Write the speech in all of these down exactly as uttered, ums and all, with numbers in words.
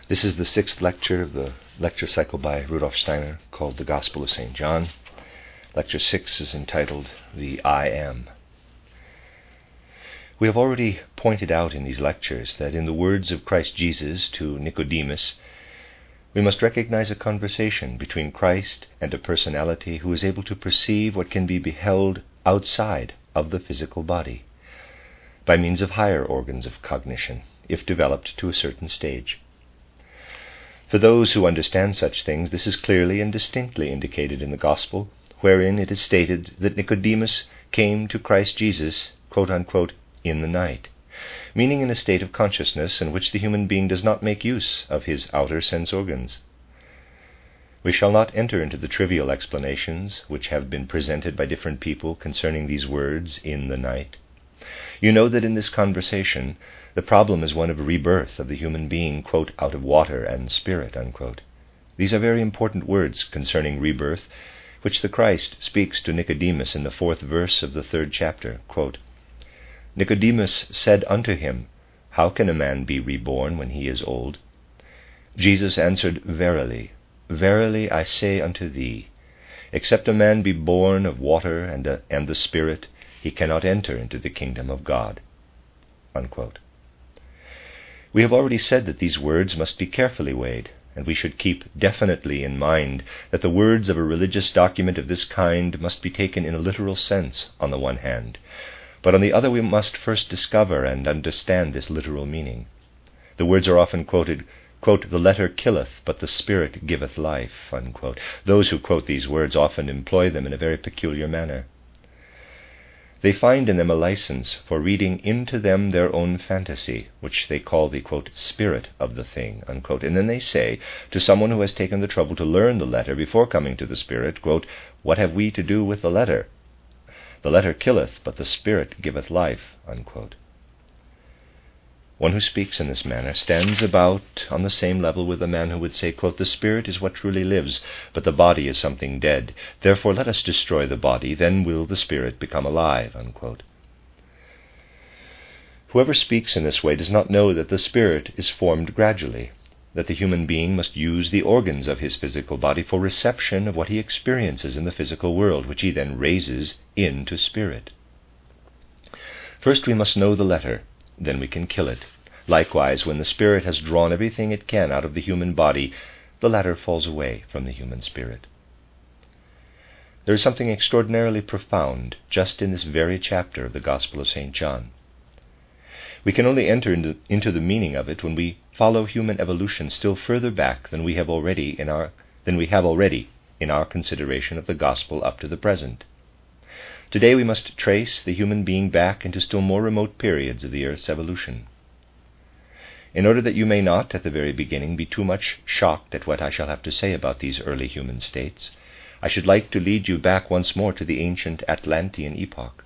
This is the sixth lecture of the lecture cycle by Rudolf Steiner called The Gospel of Saint John. Lecture six is entitled The I Am. We have already pointed out in these lectures that in the words of Christ Jesus to Nicodemus, we must recognize a conversation between Christ and a personality who is able to perceive what can be beheld outside of the physical body by means of higher organs of cognition, if developed to a certain stage. For those who understand such things, this is clearly and distinctly indicated in the Gospel, wherein it is stated that Nicodemus came to Christ Jesus, quote unquote, in the night, meaning in a state of consciousness in which the human being does not make use of his outer sense organs. We shall not enter into the trivial explanations which have been presented by different people concerning these words, in the night. You know that in this conversation, the problem is one of rebirth of the human being, quote, out of water and spirit, unquote. These are very important words concerning rebirth, which the Christ speaks to Nicodemus in the fourth verse of the third chapter, quote, Nicodemus said unto him, How can a man be reborn when he is old? Jesus answered, Verily, verily I say unto thee, except a man be born of water and, a, and the Spirit, he cannot enter into the kingdom of God. Unquote. We have already said that these words must be carefully weighed, and we should keep definitely in mind that the words of a religious document of this kind must be taken in a literal sense on the one hand, but on the other we must first discover and understand this literal meaning. The words are often quoted, quote, the letter killeth, but the Spirit giveth life, unquote. Those who quote these words often employ them in a very peculiar manner. They find in them a license for reading into them their own fantasy, which they call the, quote, spirit of the thing, unquote. And then they say to someone who has taken the trouble to learn the letter before coming to the Spirit, quote, what have we to do with the letter? The letter killeth, but the Spirit giveth life, unquote. One who speaks in this manner stands about on the same level with a man who would say, quote, the spirit is what truly lives, but the body is something dead. Therefore let us destroy the body, then will the spirit become alive, unquote. Whoever speaks in this way does not know that the spirit is formed gradually, that the human being must use the organs of his physical body for reception of what he experiences in the physical world, which he then raises into spirit. First we must know the letter, then we can kill it. Likewise, when the spirit has drawn everything it can out of the human body, the latter falls away from the human spirit. There is something extraordinarily profound just in this very chapter of the Gospel of Saint John. We can only enter into, into the meaning of it when we follow human evolution still further back than we have already in our than we have already in our consideration of the Gospel up to the present. Today we must trace the human being back into still more remote periods of the earth's evolution. In order that you may not, at the very beginning, be too much shocked at what I shall have to say about these early human states, I should like to lead you back once more to the ancient Atlantean epoch.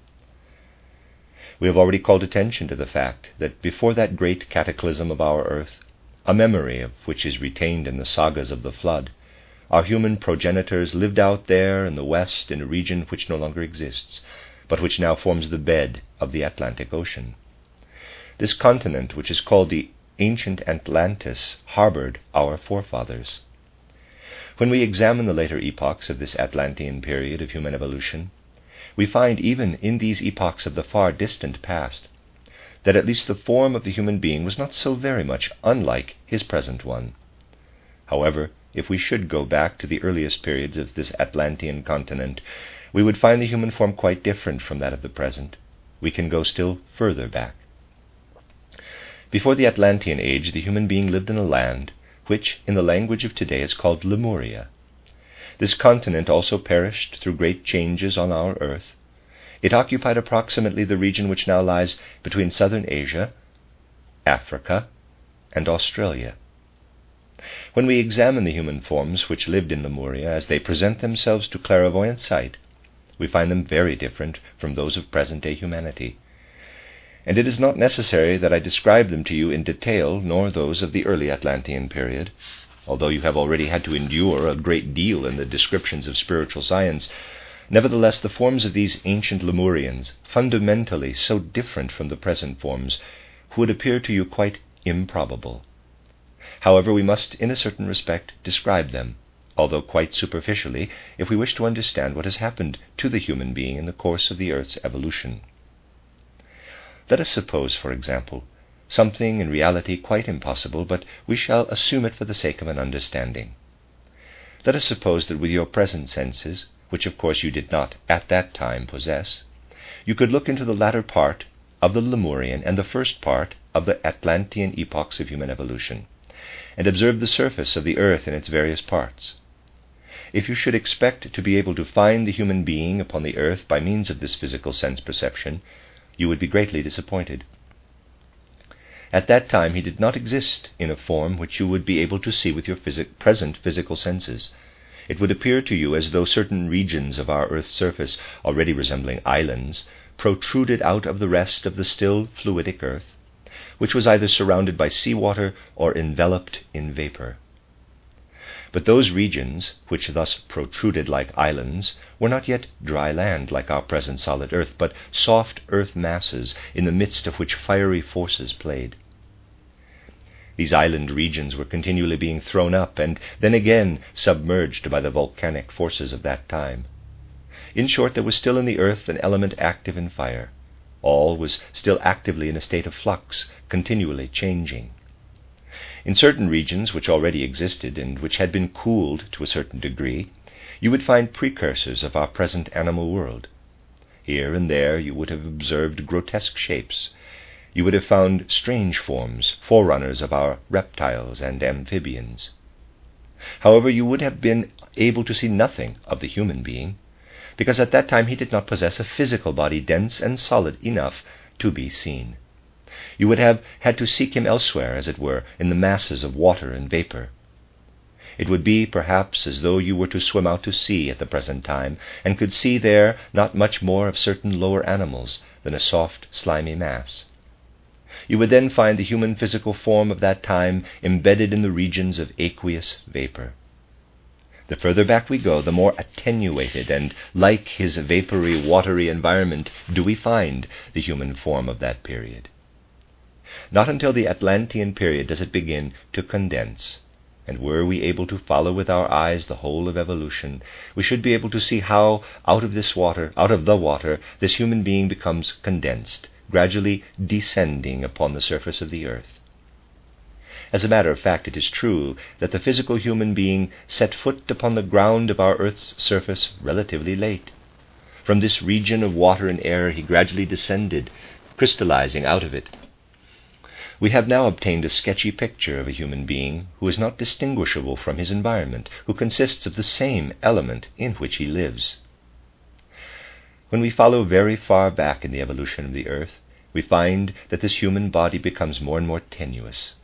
We have already called attention to the fact that before that great cataclysm of our earth, a memory of which is retained in the sagas of the flood, our human progenitors lived out there in the west in a region which no longer exists, but which now forms the bed of the Atlantic Ocean. This continent, which is called the ancient Atlantis, harbored our forefathers. When we examine the later epochs of this Atlantean period of human evolution, we find even in these epochs of the far distant past that at least the form of the human being was not so very much unlike his present one. However, if we should go back to the earliest periods of this Atlantean continent, we would find the human form quite different from that of the present. We can go still further back. Before the Atlantean age, the human being lived in a land which, in the language of today, is called Lemuria. This continent also perished through great changes on our earth. It occupied approximately the region which now lies between southern Asia, Africa, and Australia. When we examine the human forms which lived in Lemuria as they present themselves to clairvoyant sight, we find them very different from those of present-day humanity. And it is not necessary that I describe them to you in detail, nor those of the early Atlantean period. Although you have already had to endure a great deal in the descriptions of spiritual science, nevertheless the forms of these ancient Lemurians, fundamentally so different from the present forms, would appear to you quite improbable. However, we must, in a certain respect, describe them, although quite superficially, if we wish to understand what has happened to the human being in the course of the earth's evolution. Let us suppose, for example, something in reality quite impossible, but we shall assume it for the sake of an understanding. Let us suppose that with your present senses, which of course you did not at that time possess, you could look into the latter part of the Lemurian and the first part of the Atlantean epochs of human evolution, and observe the surface of the earth in its various parts. If you should expect to be able to find the human being upon the earth by means of this physical sense perception, you would be greatly disappointed. At that time he did not exist in a form which you would be able to see with your phys- present physical senses. It would appear to you as though certain regions of our earth's surface, already resembling islands, protruded out of the rest of the still fluidic earth, which was either surrounded by seawater or enveloped in vapor. But those regions, which thus protruded like islands, were not yet dry land like our present solid earth, but soft earth masses in the midst of which fiery forces played. These island regions were continually being thrown up and then again submerged by the volcanic forces of that time. In short, there was still in the earth an element active in fire. All was still actively in a state of flux, continually changing. In certain regions which already existed and which had been cooled to a certain degree, you would find precursors of our present animal world. Here and there you would have observed grotesque shapes. You would have found strange forms, forerunners of our reptiles and amphibians. However, you would have been able to see nothing of the human being, because at that time he did not possess a physical body dense and solid enough to be seen. You would have had to seek him elsewhere, as it were, in the masses of water and vapor. It would be, perhaps, as though you were to swim out to sea at the present time, and could see there not much more of certain lower animals than a soft, slimy mass. You would then find the human physical form of that time embedded in the regions of aqueous vapor. The further back we go, the more attenuated and like his vapory, watery environment do we find the human form of that period. Not until the Atlantean period does it begin to condense, and were we able to follow with our eyes the whole of evolution, we should be able to see how out of this water, out of the water, this human being becomes condensed, gradually descending upon the surface of the earth. As a matter of fact, it is true that the physical human being set foot upon the ground of our earth's surface relatively late. From this region of water and air he gradually descended, crystallizing out of it. We have now obtained a sketchy picture of a human being who is not distinguishable from his environment, who consists of the same element in which he lives. When we follow very far back in the evolution of the earth, we find that this human body becomes more and more tenuous.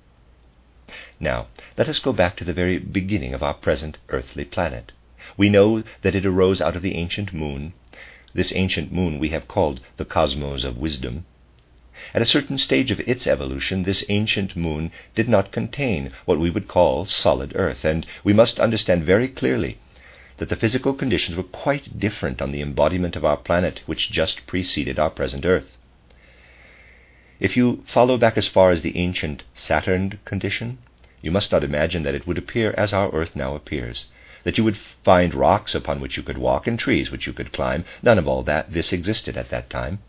Now, let us go back to the very beginning of our present earthly planet. We know that it arose out of the ancient moon. This ancient moon we have called the cosmos of wisdom. At a certain stage of its evolution, this ancient moon did not contain what we would call solid earth, and we must understand very clearly that the physical conditions were quite different on the embodiment of our planet which just preceded our present earth. If you follow back as far as the ancient Saturn condition, you must not imagine that it would appear as our earth now appears, that you would find rocks upon which you could walk and trees which you could climb. None of all that this existed at that time.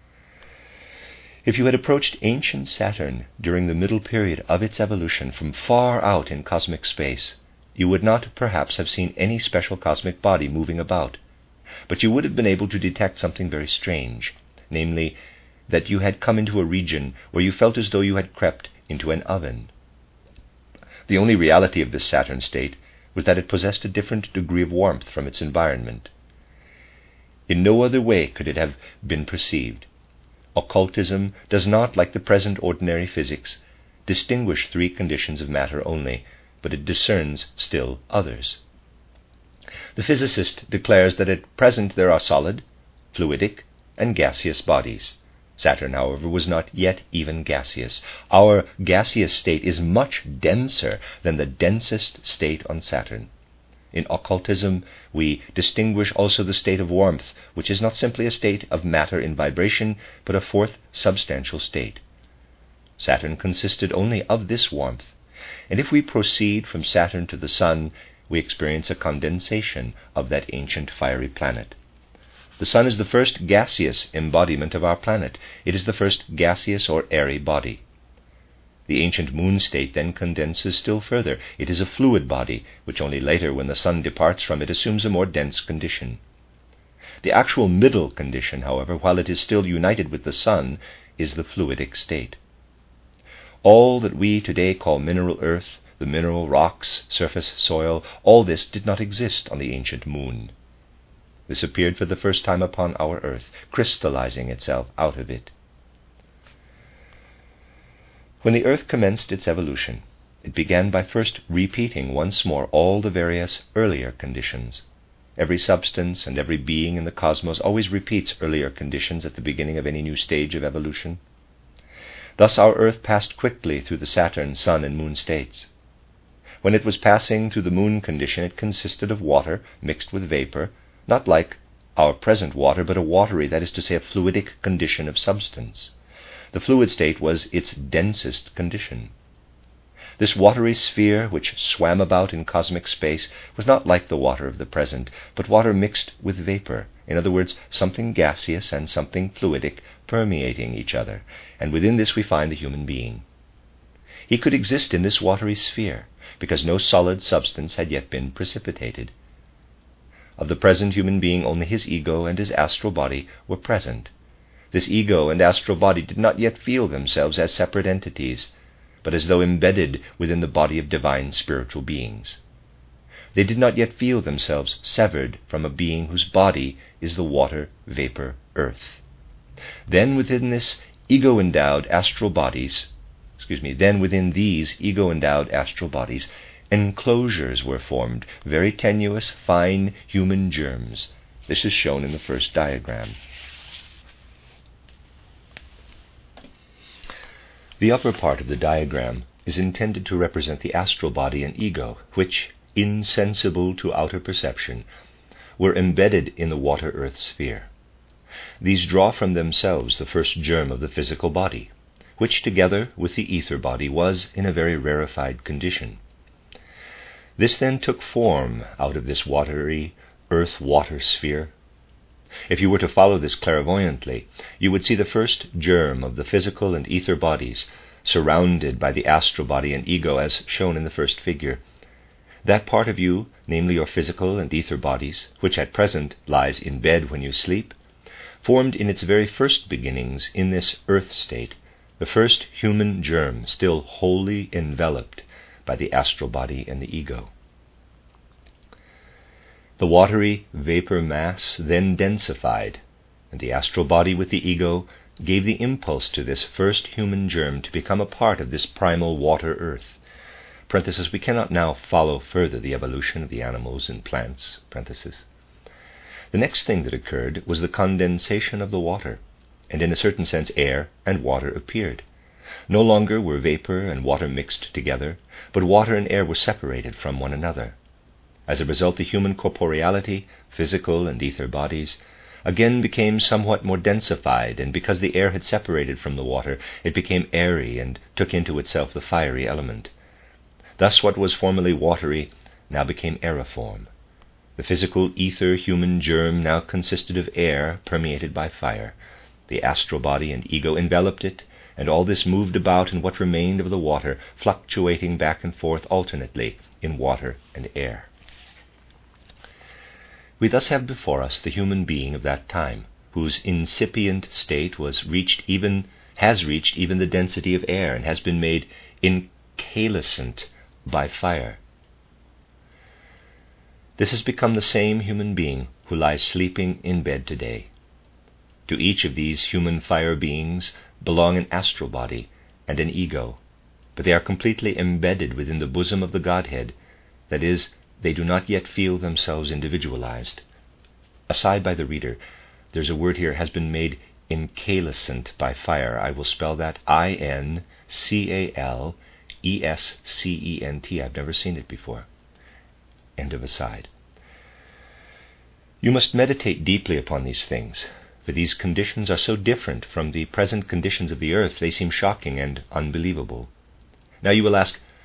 If you had approached ancient Saturn during the middle period of its evolution from far out in cosmic space, you would not perhaps have seen any special cosmic body moving about, but you would have been able to detect something very strange, namely, that you had come into a region where you felt as though you had crept into an oven. The only reality of this Saturn state was that it possessed a different degree of warmth from its environment. In no other way could it have been perceived. Occultism does not, like the present ordinary physics, distinguish three conditions of matter only, but it discerns still others. The physicist declares that at present there are solid, fluidic, and gaseous bodies. Saturn, however, was not yet even gaseous. Our gaseous state is much denser than the densest state on Saturn. In occultism, we distinguish also the state of warmth, which is not simply a state of matter in vibration, but a fourth substantial state. Saturn consisted only of this warmth, and if we proceed from Saturn to the Sun, we experience a condensation of that ancient fiery planet. The Sun is the first gaseous embodiment of our planet. It is the first gaseous or airy body. The ancient moon state then condenses still further. It is a fluid body, which only later, when the Sun departs from it, assumes a more dense condition. The actual middle condition, however, while it is still united with the Sun, is the fluidic state. All that we today call mineral earth, the mineral rocks, surface soil, all this did not exist on the ancient moon. This appeared for the first time upon our earth, crystallizing itself out of it. When the earth commenced its evolution, it began by first repeating once more all the various earlier conditions. Every substance and every being in the cosmos always repeats earlier conditions at the beginning of any new stage of evolution. Thus our earth passed quickly through the Saturn, Sun, and Moon states. When it was passing through the moon condition, it consisted of water mixed with vapor, not like our present water, but a watery, that is to say, a fluidic condition of substance. The fluid state was its densest condition. This watery sphere, which swam about in cosmic space, was not like the water of the present, but water mixed with vapor, in other words, something gaseous and something fluidic permeating each other, and within this we find the human being. He could exist in this watery sphere, because no solid substance had yet been precipitated. Of the present human being, only his ego and his astral body were present. This ego and astral body did not yet feel themselves as separate entities, but as though embedded within the body of divine spiritual beings. They did not yet feel themselves severed from a being whose body is the water, vapor, earth. Then within this ego-endowed astral bodies, excuse me, then within these ego-endowed astral bodies, enclosures were formed, very tenuous, fine human germs. This is shown in the first diagram. The upper part of the diagram is intended to represent the astral body and ego, which, insensible to outer perception, were embedded in the water-earth sphere. These draw from themselves the first germ of the physical body, which together with the ether body was in a very rarefied condition. This then took form out of this watery earth-water sphere. If you were to follow this clairvoyantly, you would see the first germ of the physical and ether bodies surrounded by the astral body and ego as shown in the first figure. That part of you, namely your physical and ether bodies, which at present lies in bed when you sleep, formed in its very first beginnings in this earth state the first human germ still wholly enveloped by the astral body and the ego. The watery vapor mass then densified, and the astral body with the ego gave the impulse to this first human germ to become a part of this primal water-earth. Parenthesis, we cannot now follow further the evolution of the animals and plants. Parenthesis. The next thing that occurred was the condensation of the water, and in a certain sense air and water appeared. No longer were vapor and water mixed together, but water and air were separated from one another. As a result, the human corporeality, physical and ether bodies, again became somewhat more densified, and because the air had separated from the water, it became airy and took into itself the fiery element. Thus what was formerly watery now became aeriform. The physical ether human germ now consisted of air permeated by fire. The astral body and ego enveloped it, and all this moved about in what remained of the water, fluctuating back and forth alternately in water and air. We thus have before us the human being of that time, whose incipient state was reached even, has reached even the density of air, and has been made incalescent by fire. This has become the same human being who lies sleeping in bed today. To each of these human fire beings belong an astral body and an ego, but they are completely embedded within the bosom of the Godhead, that is, they do not yet feel themselves individualized. Aside by the reader, there's a word here, has been made incalescent by fire. I will spell that I N C A L E S C E N T. I've never seen it before. End of aside. You must meditate deeply upon these things, for these conditions are so different from the present conditions of the earth, they seem shocking and unbelievable. Now you will ask,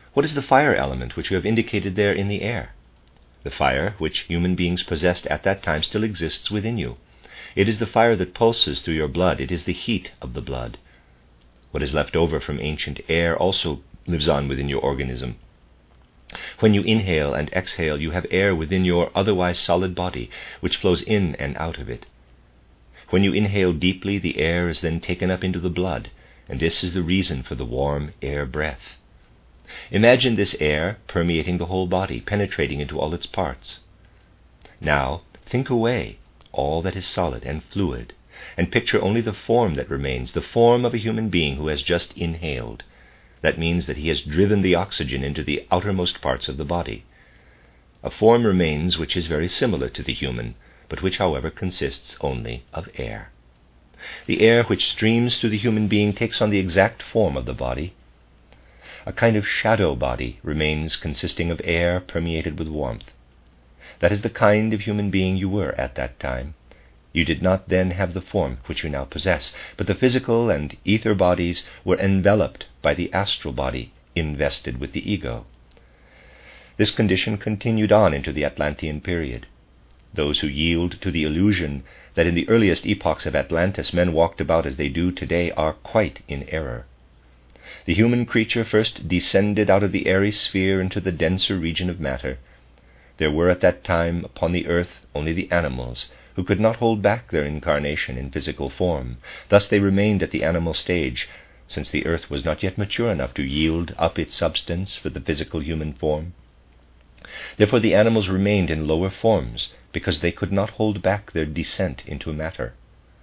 What is the fire element which you have indicated there in the air? The fire which human beings possessed at that time still exists within you. It is the fire that pulses through your blood. It is the heat of the blood. What is left over from ancient air also lives on within your organism. When you inhale and exhale, you have air within your otherwise solid body, which flows in and out of it. When you inhale deeply, the air is then taken up into the blood, and this is the reason for the warm air breath. Imagine this air permeating the whole body, penetrating into all its parts. Now, think away all that is solid and fluid, and picture only the form that remains, the form of a human being who has just inhaled. That means that he has driven the oxygen into the outermost parts of the body. A form remains which is very similar to the human, but which, however, consists only of air. The air which streams through the human being takes on the exact form of the body. A kind of shadow body remains consisting of air permeated with warmth. That is the kind of human being you were at that time. You did not then have the form which you now possess, but the physical and ether bodies were enveloped by the astral body invested with the ego. This condition continued on into the Atlantean period. Those who yield to the illusion that in the earliest epochs of Atlantis men walked about as they do today are quite in error. The human creature first descended out of the airy sphere into the denser region of matter. There were at that time upon the earth only the animals, who could not hold back their incarnation in physical form. Thus they remained at the animal stage, since the earth was not yet mature enough to yield up its substance for the physical human form. Therefore the animals remained in lower forms, because they could not hold back their descent into matter.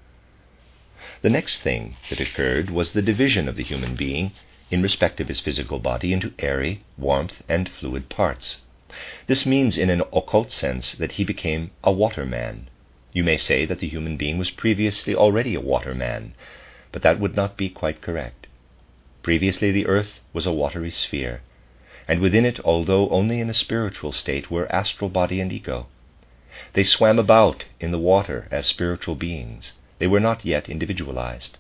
The next thing that occurred was the division of the human being, in respect of his physical body, into airy, warmth, and fluid parts. This means, in an occult sense, that he became a water man. You may say that the human being was previously already a water man, but that would not be quite correct. Previously the earth was a watery sphere, and within it, although only in a spiritual state, were astral body and ego. They swam about in the water as spiritual beings. They were not yet individualized.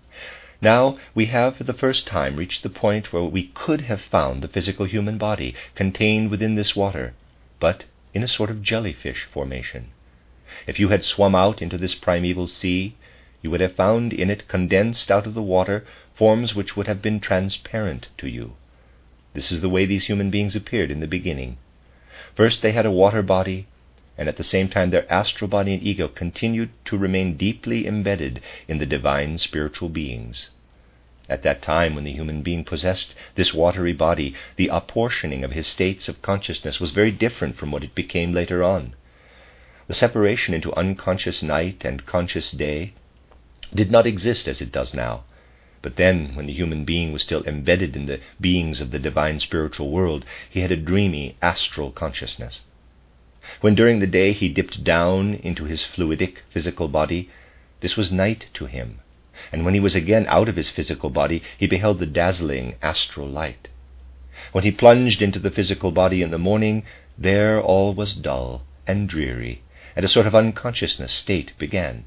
Now we have for the first time reached the point where we could have found the physical human body contained within this water, but in a sort of jellyfish formation. If you had swum out into this primeval sea, you would have found in it, condensed out of the water, forms which would have been transparent to you. This is the way these human beings appeared in the beginning. First they had a water body, and at the same time their astral body and ego continued to remain deeply embedded in the divine spiritual beings. At that time, when the human being possessed this watery body, the apportioning of his states of consciousness was very different from what it became later on. The separation into unconscious night and conscious day did not exist as it does now. But then, when the human being was still embedded in the beings of the divine spiritual world, he had a dreamy astral consciousness. When during the day he dipped down into his fluidic physical body, this was night to him, and when he was again out of his physical body, he beheld the dazzling astral light. When he plunged into the physical body in the morning, there all was dull and dreary, and a sort of unconsciousness state began.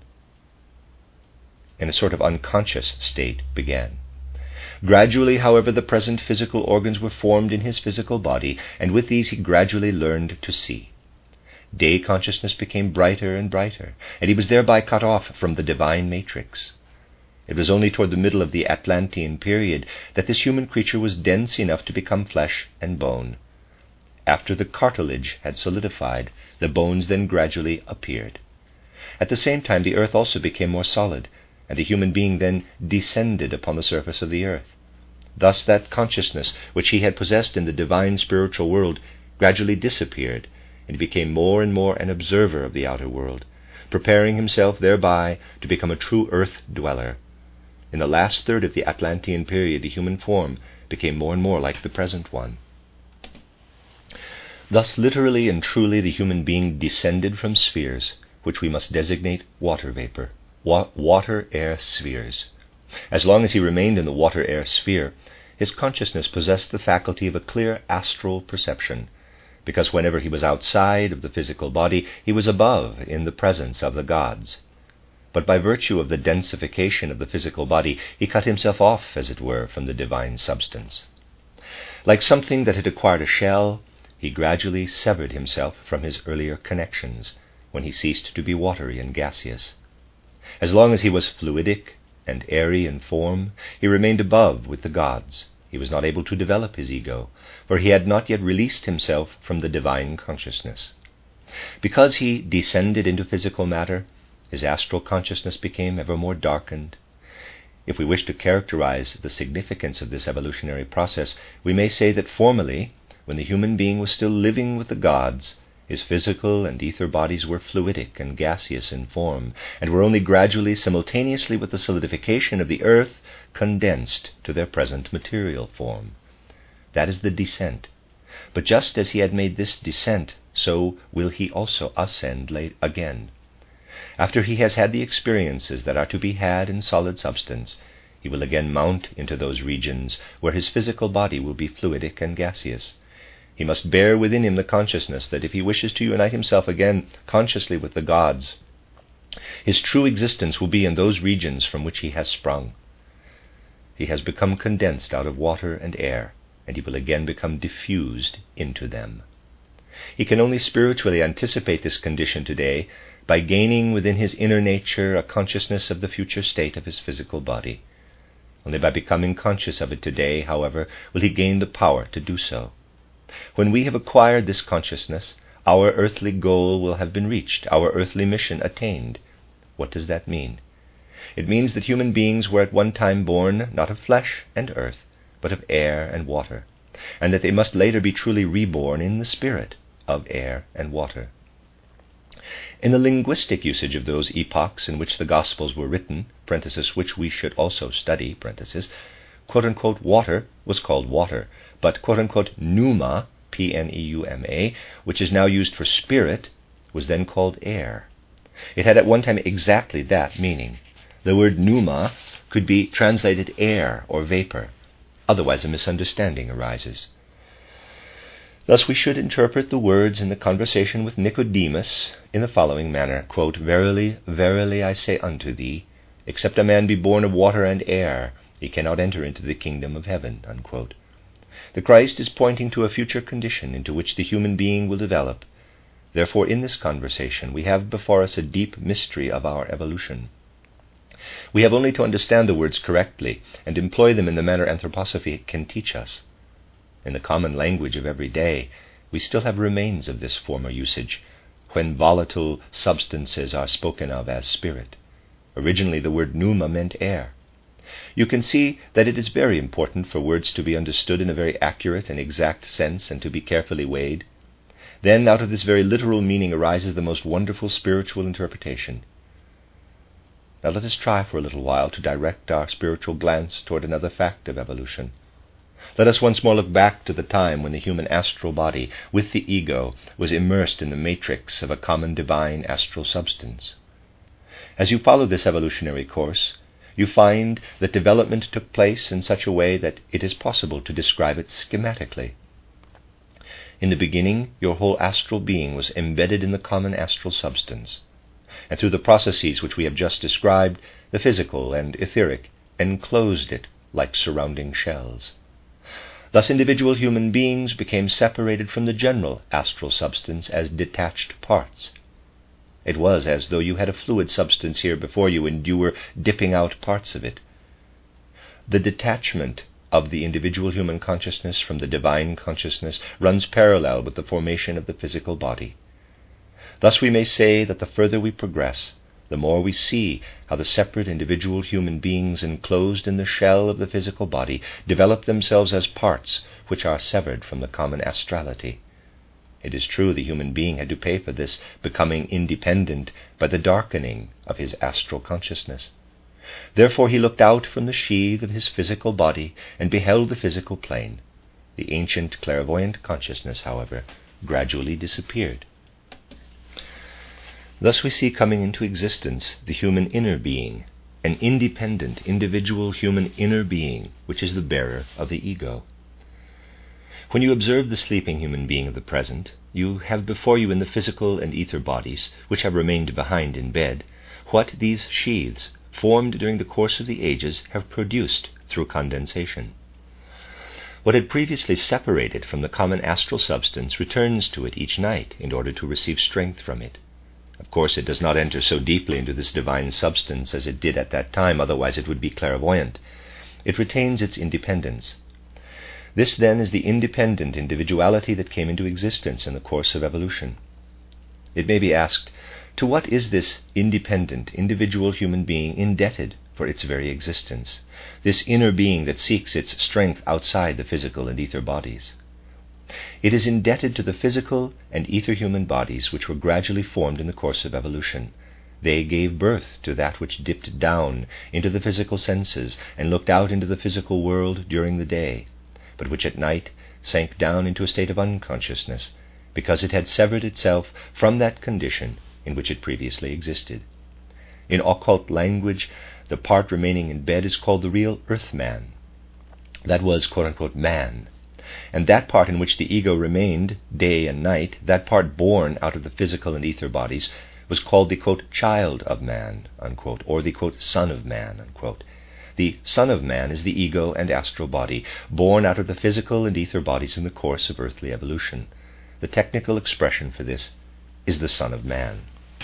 And a sort of unconscious state began. Gradually, however, the present physical organs were formed in his physical body, and with these he gradually learned to see. Day consciousness became brighter and brighter, and he was thereby cut off from the divine matrix. It was only toward the middle of the Atlantean period that this human creature was dense enough to become flesh and bone. After the cartilage had solidified, the bones then gradually appeared. At the same time, the earth also became more solid, and the human being then descended upon the surface of the earth. Thus that consciousness which he had possessed in the divine spiritual world gradually disappeared, and he became more and more an observer of the outer world, preparing himself thereby to become a true earth dweller. In the last third of the Atlantean period, the human form became more and more like the present one. Thus, literally and truly, the human being descended from spheres, which we must designate water vapor, wa- water-air spheres. As long as he remained in the water-air sphere, his consciousness possessed the faculty of a clear astral perception, because whenever he was outside of the physical body, he was above in the presence of the gods. But by virtue of the densification of the physical body, he cut himself off, as it were, from the divine substance. Like something that had acquired a shell, he gradually severed himself from his earlier connections when he ceased to be watery and gaseous. As long as he was fluidic and airy in form, he remained above with the gods. He was not able to develop his ego, for he had not yet released himself from the divine consciousness. Because he descended into physical matter, his astral consciousness became ever more darkened. If we wish to characterize the significance of this evolutionary process, we may say that formerly, when the human being was still living with the gods, his physical and ether bodies were fluidic and gaseous in form, and were only gradually, simultaneously with the solidification of the earth, condensed to their present material form. That is the descent. But just as he had made this descent, so will he also ascend late again. After he has had the experiences that are to be had in solid substance, he will again mount into those regions where his physical body will be fluidic and gaseous. He must bear within him the consciousness that if he wishes to unite himself again consciously with the gods, his true existence will be in those regions from which he has sprung. He has become condensed out of water and air, and he will again become diffused into them. He can only spiritually anticipate this condition today by gaining within his inner nature a consciousness of the future state of his physical body. Only by becoming conscious of it today, however, will he gain the power to do so. When we have acquired this consciousness, our earthly goal will have been reached, our earthly mission attained. What does that mean? It means that human beings were at one time born not of flesh and earth, but of air and water, and that they must later be truly reborn in the spirit of air and water. In the linguistic usage of those epochs in which the Gospels were written, parenthesis, which we should also study, parenthesis, quote-unquote water was called water, but quote-unquote pneuma, P N E U M A, which is now used for spirit, was then called air. It had at one time exactly that meaning. The word pneuma could be translated air or vapor. Otherwise a misunderstanding arises. Thus we should interpret the words in the conversation with Nicodemus in the following manner, quote, Verily, verily I say unto thee, except a man be born of water and air, he cannot enter into the kingdom of heaven, unquote. The Christ is pointing to a future condition into which the human being will develop. Therefore, in this conversation, we have before us a deep mystery of our evolution. We have only to understand the words correctly and employ them in the manner anthroposophy can teach us. In the common language of every day, we still have remains of this former usage, when volatile substances are spoken of as spirit. Originally, the word pneuma meant air. You can see that it is very important for words to be understood in a very accurate and exact sense and to be carefully weighed. Then, out of this very literal meaning arises the most wonderful spiritual interpretation. Now let us try for a little while to direct our spiritual glance toward another fact of evolution. Let us once more look back to the time when the human astral body, with the ego, was immersed in the matrix of a common divine astral substance. As you follow this evolutionary course, you find that development took place in such a way that it is possible to describe it schematically. In the beginning, your whole astral being was embedded in the common astral substance, and through the processes which we have just described, the physical and etheric enclosed it like surrounding shells. Thus individual human beings became separated from the general astral substance as detached parts. It was as though you had a fluid substance here before you and you were dipping out parts of it. The detachment of the individual human consciousness from the divine consciousness runs parallel with the formation of the physical body. Thus we may say that the further we progress, the more we see how the separate individual human beings enclosed in the shell of the physical body develop themselves as parts which are severed from the common astrality. It is true the human being had to pay for this becoming independent by the darkening of his astral consciousness. Therefore he looked out from the sheath of his physical body and beheld the physical plane. The ancient clairvoyant consciousness, however, gradually disappeared. Thus we see coming into existence the human inner being, an independent, individual human inner being, which is the bearer of the ego. When you observe the sleeping human being of the present, you have before you in the physical and ether bodies, which have remained behind in bed, what these sheaths, formed during the course of the ages, have produced through condensation. What had previously separated from the common astral substance returns to it each night in order to receive strength from it. Of course, it does not enter so deeply into this divine substance as it did at that time, otherwise it would be clairvoyant. It retains its independence. This, then, is the independent individuality that came into existence in the course of evolution. It may be asked, to what is this independent, individual human being indebted for its very existence, this inner being that seeks its strength outside the physical and ether bodies? It is indebted to the physical and ether human bodies which were gradually formed in the course of evolution. They gave birth to that which dipped down into the physical senses and looked out into the physical world during the day, but which at night sank down into a state of unconsciousness, because it had severed itself from that condition in which it previously existed. In occult language, the part remaining in bed is called the real earth-man. That was, quote-unquote, man. And that part in which the ego remained day and night, that part born out of the physical and ether bodies, was called the, quote, child of man, unquote, or the, quote, son of man, unquote. The son of man is the ego and astral body, born out of the physical and ether bodies in the course of earthly evolution. The technical expression for this is the son of man.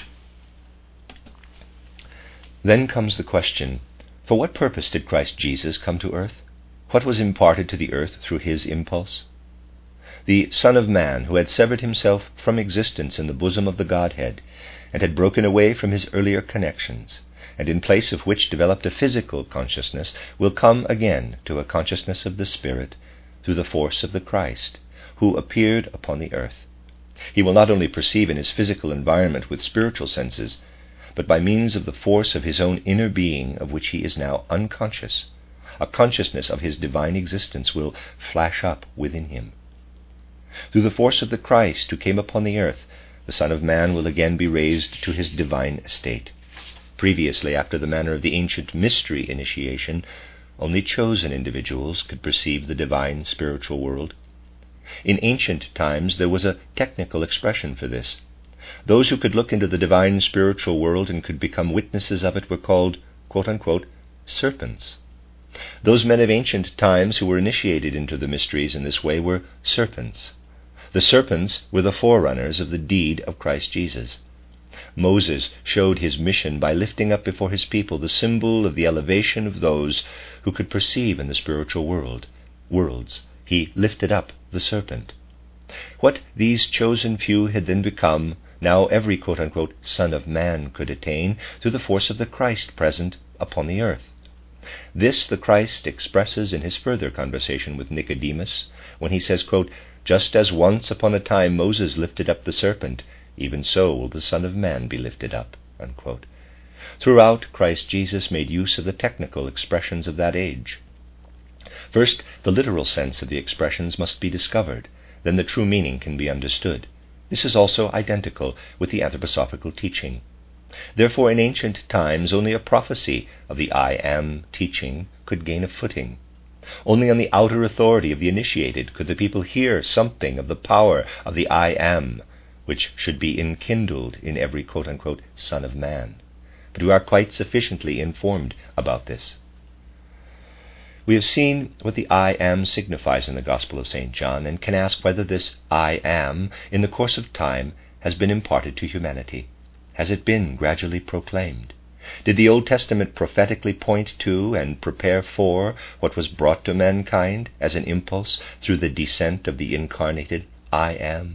Then comes the question, for what purpose did Christ Jesus come to earth? What was imparted to the earth through his impulse? The Son of Man, who had severed himself from existence in the bosom of the Godhead, and had broken away from his earlier connections, and in place of which developed a physical consciousness, will come again to a consciousness of the Spirit through the force of the Christ, who appeared upon the earth. He will not only perceive in his physical environment with spiritual senses, but by means of the force of his own inner being, of which he is now unconscious, a consciousness of his divine existence will flash up within him. Through the force of the Christ who came upon the earth, the Son of Man will again be raised to his divine estate. Previously, after the manner of the ancient mystery initiation, only chosen individuals could perceive the divine spiritual world. In ancient times there was a technical expression for this. Those who could look into the divine spiritual world and could become witnesses of it were called, quote-unquote, serpents. Those men of ancient times who were initiated into the mysteries in this way were serpents. The serpents were the forerunners of the deed of Christ Jesus. Moses showed his mission by lifting up before his people the symbol of the elevation of those who could perceive in the spiritual world, worlds. He lifted up the serpent. What these chosen few had then become, now every quote-unquote Son of Man could attain through the force of the Christ present upon the earth. This the Christ expresses in his further conversation with Nicodemus, when he says, quote, just as once upon a time Moses lifted up the serpent, even so will the Son of Man be lifted up, unquote. Throughout, Christ Jesus made use of the technical expressions of that age. First, the literal sense of the expressions must be discovered, then the true meaning can be understood. This is also identical with the anthroposophical teaching. Therefore, in ancient times, only a prophecy of the I Am teaching could gain a footing. Only on the outer authority of the initiated could the people hear something of the power of the I Am, which should be enkindled in every quote-unquote Son of Man. But we are quite sufficiently informed about this. We have seen what the I Am signifies in the Gospel of Saint John, and can ask whether this I Am, in the course of time, has been imparted to humanity. Has it been gradually proclaimed? Did the Old Testament prophetically point to and prepare for what was brought to mankind as an impulse through the descent of the incarnated I Am?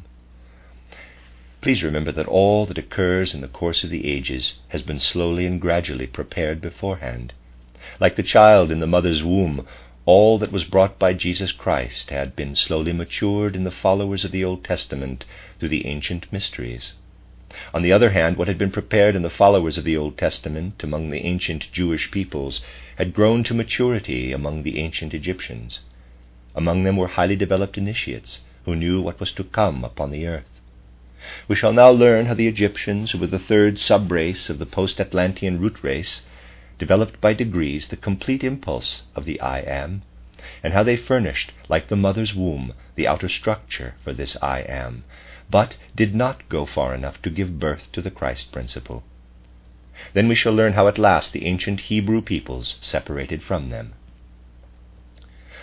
Please remember that all that occurs in the course of the ages has been slowly and gradually prepared beforehand. Like the child in the mother's womb, all that was brought by Jesus Christ had been slowly matured in the followers of the Old Testament through the ancient mysteries. On the other hand, what had been prepared in the followers of the Old Testament among the ancient Jewish peoples had grown to maturity among the ancient Egyptians. Among them were highly developed initiates who knew what was to come upon the earth. We shall now learn how the Egyptians, who were the third sub-race of the post-Atlantean root race, developed by degrees the complete impulse of the I Am, and how they furnished, like the mother's womb, the outer structure for this I Am, but did not go far enough to give birth to the Christ principle. Then we shall learn how at last the ancient Hebrew peoples separated from them.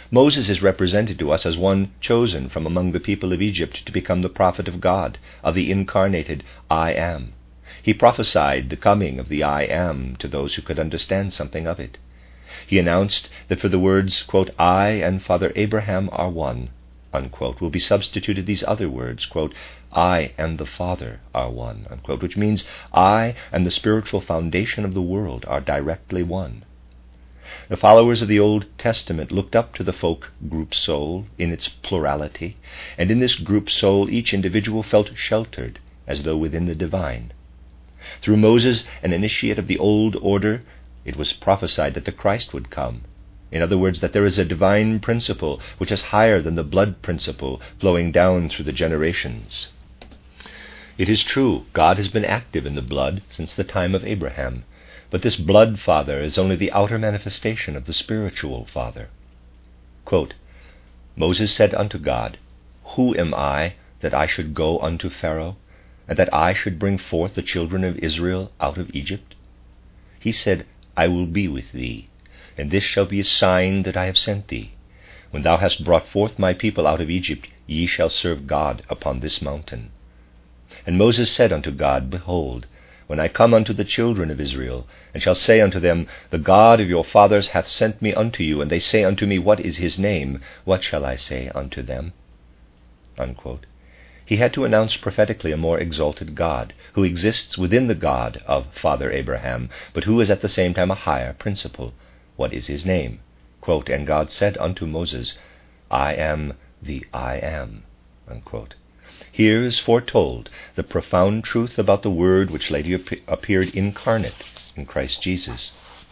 Moses is represented to us as one chosen from among the people of Egypt to become the prophet of God, of the incarnated I Am. He prophesied the coming of the I Am to those who could understand something of it. He announced that for the words, quote, I and Father Abraham are one, unquote, will be substituted these other words, quote, I and the Father are one, unquote, which means I and the spiritual foundation of the world are directly one. The followers of the Old Testament looked up to the folk group soul in its plurality, and in this group soul each individual felt sheltered as though within the divine. Through Moses, an initiate of the old order, it was prophesied that the Christ would come. In other words, that there is a divine principle which is higher than the blood principle flowing down through the generations. It is true, God has been active in the blood since the time of Abraham, but this blood father is only the outer manifestation of the spiritual father. Quote, Moses said unto God, Who am I that I should go unto Pharaoh, and that I should bring forth the children of Israel out of Egypt? He said, I will be with thee, and this shall be a sign that I have sent thee. When thou hast brought forth my people out of Egypt, ye shall serve God upon this mountain. And Moses said unto God, Behold, when I come unto the children of Israel, and shall say unto them, The God of your fathers hath sent me unto you, and they say unto me, What is his name? What shall I say unto them? Unquote. He had to announce prophetically a more exalted God, who exists within the God of Father Abraham, but who is at the same time a higher principle. What is his name? Quote, And God said unto Moses, I am the I am. Unquote. Here is foretold the profound truth about the Word which later appeared incarnate in Christ Jesus.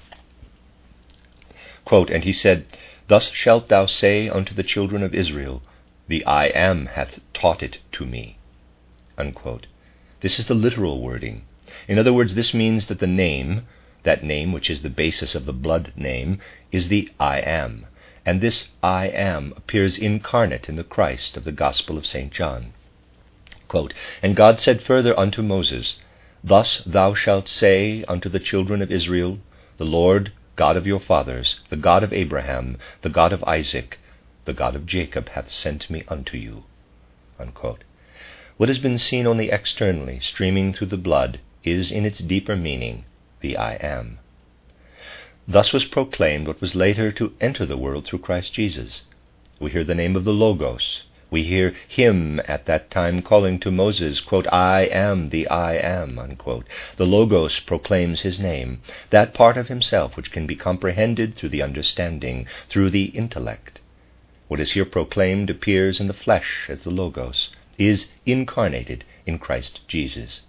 Quote, And he said, Thus shalt thou say unto the children of Israel, The I Am hath taught it to me. Unquote. This is the literal wording. In other words, this means that the name, that name which is the basis of the blood name, is the I Am, and this I Am appears incarnate in the Christ of the Gospel of Saint John. Quote, And God said further unto Moses, Thus thou shalt say unto the children of Israel, The Lord God of your fathers, the God of Abraham, the God of Isaac, the God of Jacob hath sent me unto you. Unquote. What has been seen only externally, streaming through the blood, is in its deeper meaning the I Am. Thus was proclaimed what was later to enter the world through Christ Jesus. We hear the name of the Logos. We hear him at that time calling to Moses, quote, I am the I am, unquote. The Logos proclaims his name, that part of himself which can be comprehended through the understanding, through the intellect. What is here proclaimed appears in the flesh as the Logos, is incarnated in Christ Jesus.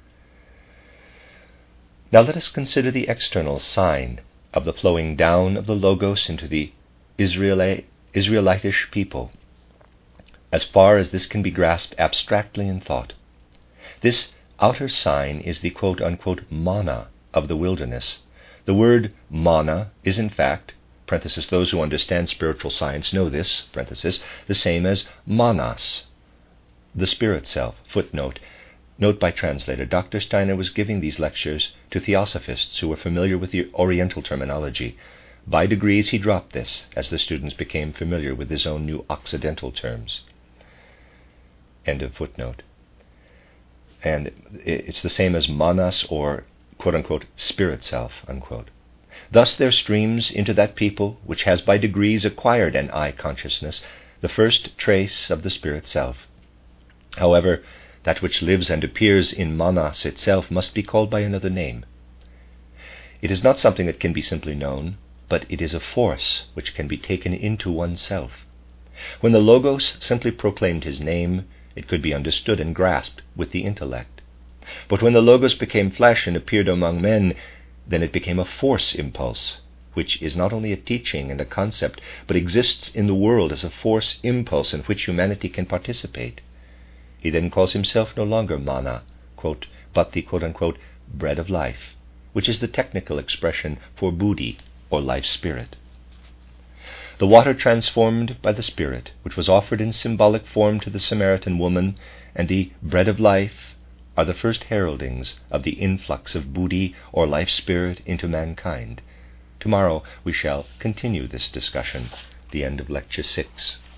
Now let us consider the external sign of the flowing down of the Logos into the Israeli, Israelitish people, as far as this can be grasped abstractly in thought. This outer sign is the quote-unquote manna of the wilderness. The word manna is in fact, parenthesis, those who understand spiritual science know this, parenthesis, the same as manas, the spirit self. Footnote. Note by translator. Doctor Steiner was giving these lectures to theosophists who were familiar with the Oriental terminology. By degrees he dropped this as the students became familiar with his own new Occidental terms. End of footnote. And it's the same as manas, or quote-unquote spirit self, unquote. Thus there streams into that people, which has by degrees acquired an I consciousness, the first trace of the spirit self. However, that which lives and appears in manas itself must be called by another name. It is not something that can be simply known, but it is a force which can be taken into oneself. When the Logos simply proclaimed his name, it could be understood and grasped with the intellect. But when the Logos became flesh and appeared among men, then it became a force impulse, which is not only a teaching and a concept, but exists in the world as a force impulse in which humanity can participate. He then calls himself no longer manna, quote, but the quote-unquote bread of life, which is the technical expression for buddhi, or life spirit. The water transformed by the Spirit, which was offered in symbolic form to the Samaritan woman, and the bread of life are the first heraldings of the influx of buddhi, or life spirit, into mankind. Tomorrow we shall continue this discussion. the end of Lecture six.